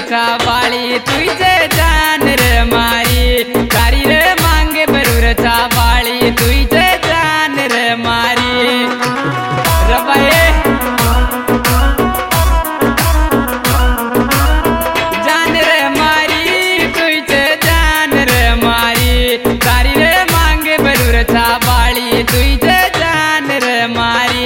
छावाली तुझे जान रे मारी तारी रे मांगे बरूर छावाली तुझे जान रे मारी रबाए जान रे मारी तुझे जान रे मारी तारी रे मांगे बरूर छावाली तुझे जान रे मारी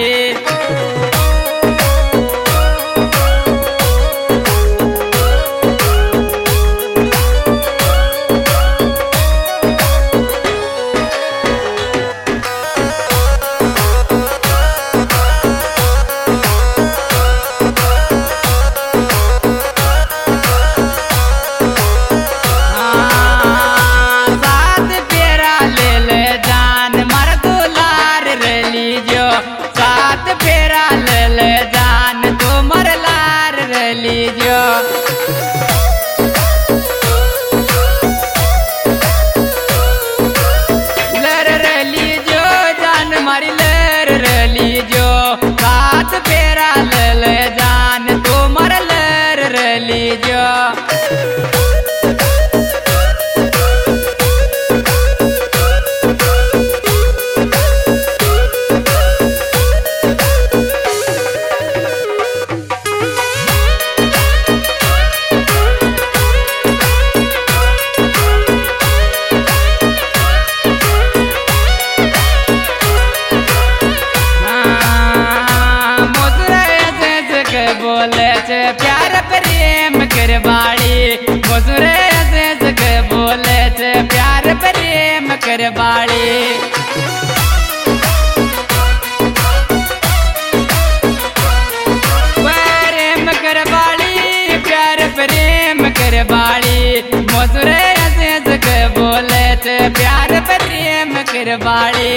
प्यार प्रेम कर बाड़ी मजूरे के बोले थे प्यार प्रेम कर बाड़ी प्रेम कर बाड़ी प्यार प्रेम कर बाड़ी मजूरे के बोले थे प्यार प्रेम कर बाड़ी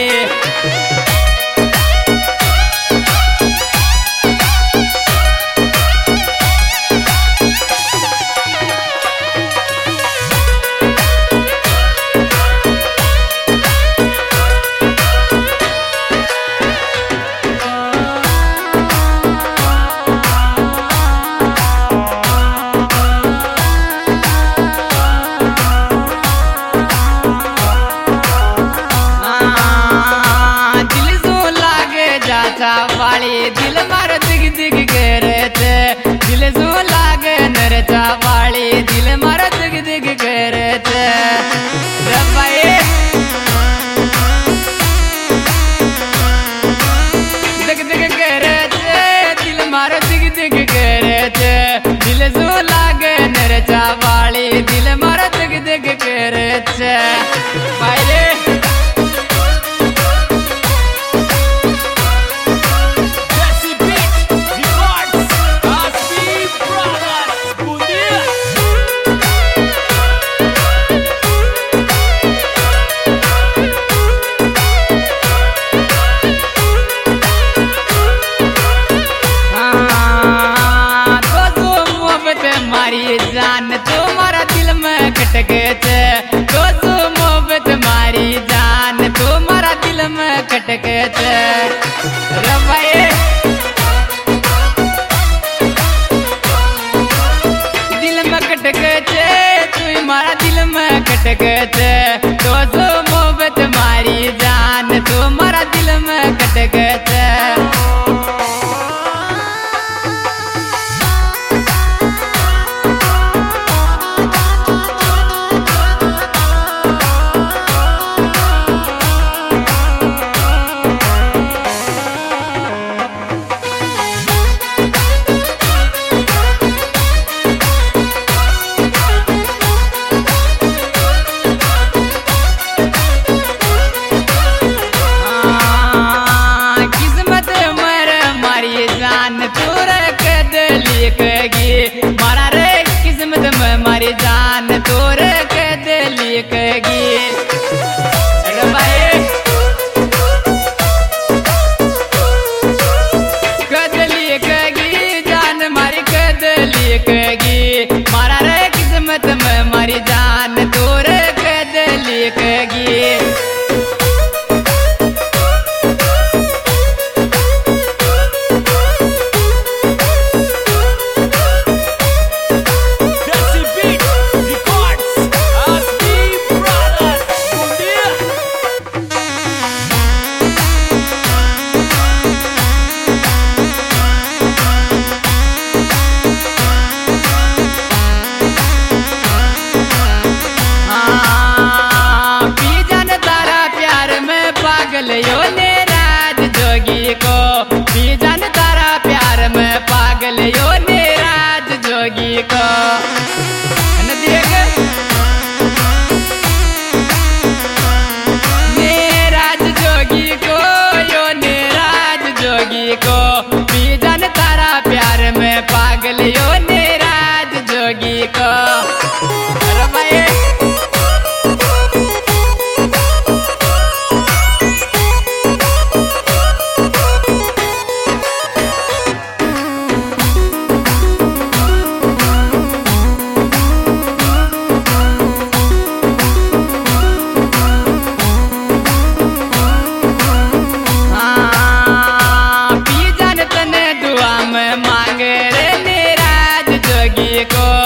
वाली दिल मार दिग दिग करे थे दिल जो लागे नरचा वाली दिल मार दिग दिग करे थे रबाए दिग दिग करे थे दिल मार दिग दिग करे थे दिल जो लागे नरचा वाली दिल मार दिग दिग करे थे भाई जान तुम्हारा दिल में खटक थे तो मोहब्बत मारी जान तुम्हारा दिल में खटक थे रबाए दिल में खटक थे तुम्हारा दिल में खटक थे तो मोहब्बत मारी जान तुम्हारा दिल में खटक थे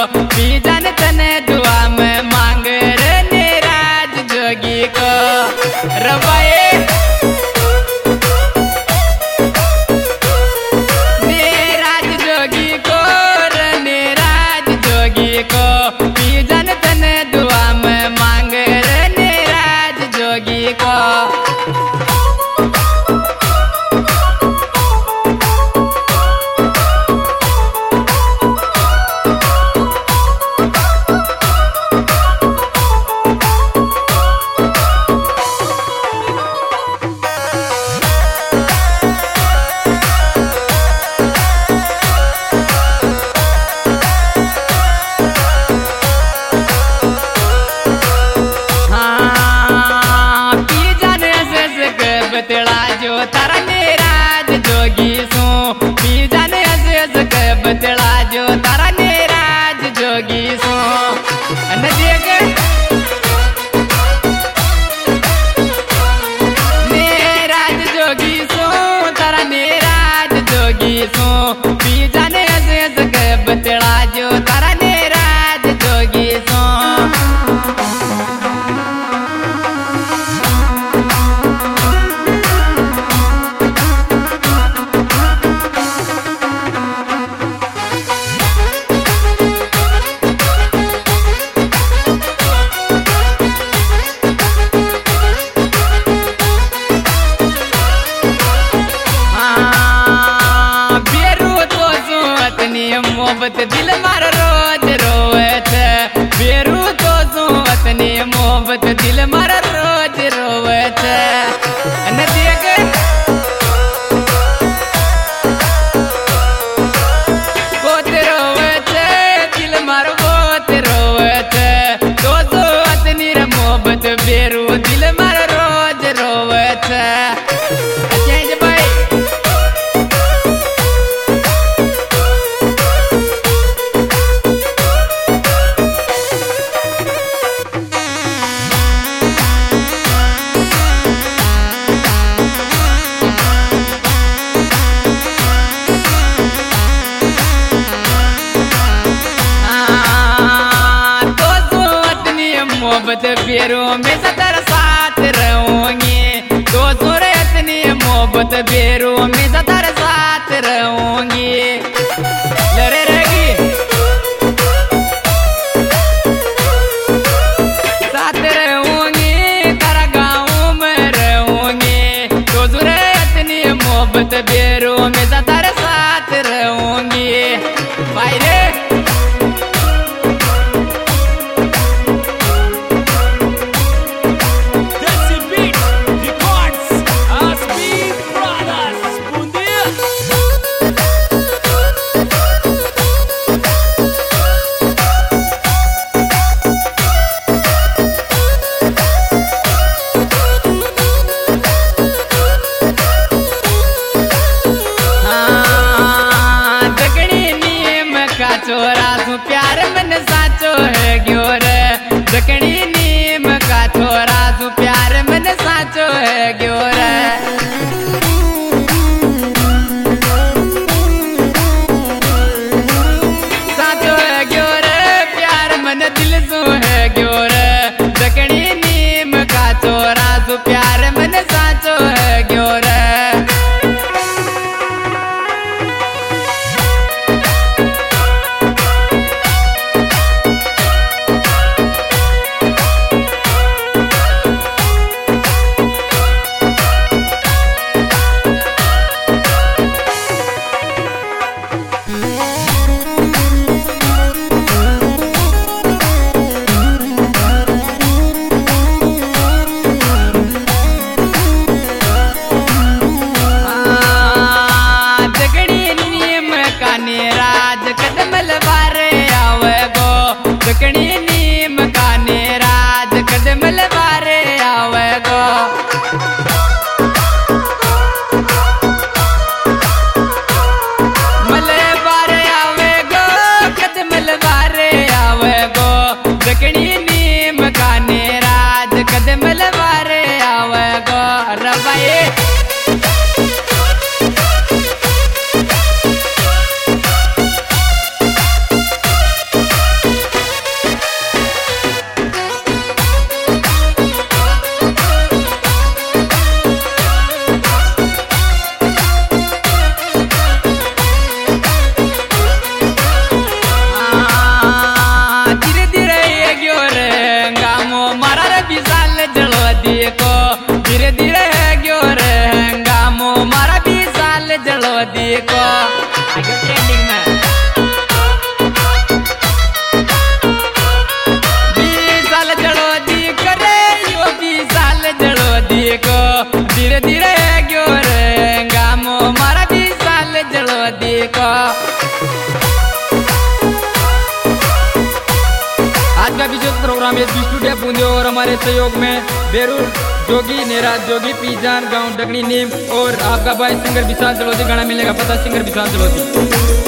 पी जान तने दुआ में मांग रे निराज जोगी को रवाए निराज जोगी को रे निराज जोगी को पी जान तने दुआ में मांग रे निराज जोगी को बतला जो तारा निराज जोगी सो पी जाने असेस के बतला जो तारा निराज जोगी सो नदिया के निराज जोगी सो तारा निराज जोगी सो पी जाने असेस के बतला जो तारा निराज जोगी सो मोहब्बत दिल मार रोज रोवे थे बेरू तो सू अपनी मोहब्बत दिल मार रोज रोवे थे नदिया के बहुत रोवे थे दिल मार बहुत रोवे थे तो सू अपनी मोहब्बत बेरू दिल मार रोज रोवे थे मोहब्बत बेरू में सतर साथ रहूंगी तो सुरे इतनी मोहब्बत बेरू में सतर साथ रहूंगी लड़े रहेगी साथ रहूंगी तारा गाँव में रहूंगी तो सुरे इतनी मोहब्बत बेरू में सतर साथ रहूंगी भाई रे चोरा तू प्यार मन साचो है ग्योर दकड़ी नीम का छोरा तू प्यार मन साचो है ग्योर साचो है ग्योर प्यार मन दिल सो है ग्योर दकड़ी नीम का छोरा तू प्यार मन साचो है ग्योर हमारे सहयोग में बेरू जोगी, नेराज जोगी, पीजान, गांव डगनी नीम और आपका भाई सिंगर विशाल जलोधी। गाना मिलेगा पता सिंगर विशाल जलोधी।